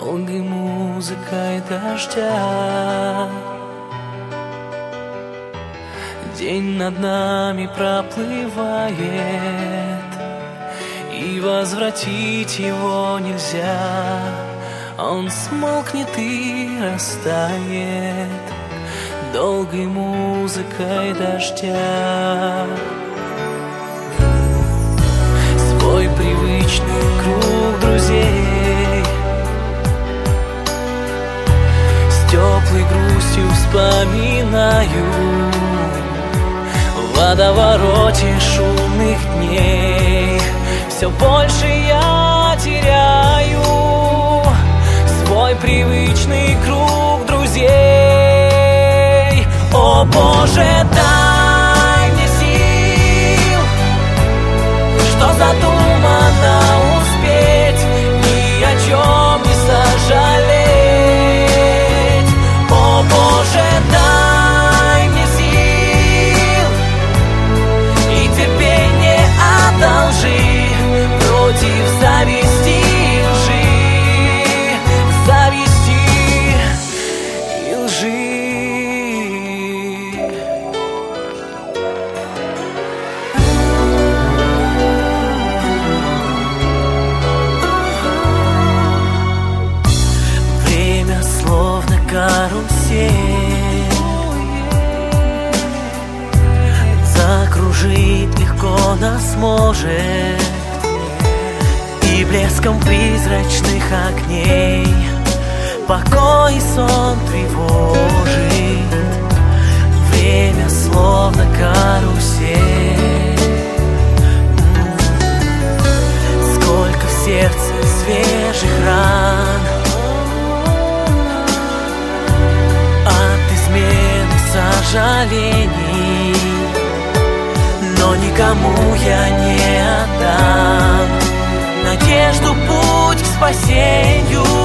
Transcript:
долгой музыкой дождя. День над нами проплывает, и возвратить его нельзя. Он смолкнет и растает долгой музыкой дождя. Свой привычный круг друзей с теплой грустью вспоминаю. В водовороте шумных дней все больше я теряю свой привычный круг друзей. О Боже, дай мне сил, что задумано успеть, ни о чем не сожалеть. О Боже, дай мне сил и терпение одолжи против зависти и лжи, зависти и лжи. Время словно карусель, закружить легко нас может, и блеском призрачных огней покой и сон тревожит. Время словно карусель, сколько в сердце свежих ран от измены сожалений, но никому я не отдам надежду, путь к спасению.